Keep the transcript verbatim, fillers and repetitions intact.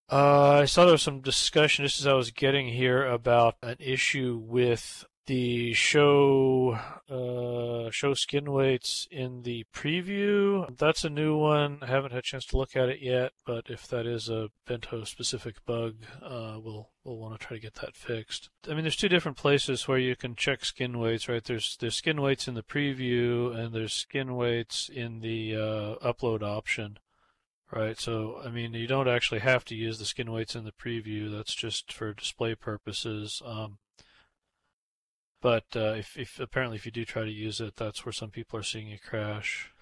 Uh, I saw there was some discussion just as I was getting here about an issue with the show uh, show skin weights in the preview. That's a new one. I haven't had a chance to look at it yet, but if that is a Bento specific bug, uh, we'll we'll want to try to get that fixed. I mean, there's two different places where you can check skin weights, right? There's there's skin weights in the preview, and there's skin weights in the uh, upload option. Right, so I mean, you don't actually have to use the skin weights in the preview. That's just for display purposes. Um, but uh, if, if apparently if you do try to use it, that's where some people are seeing a crash.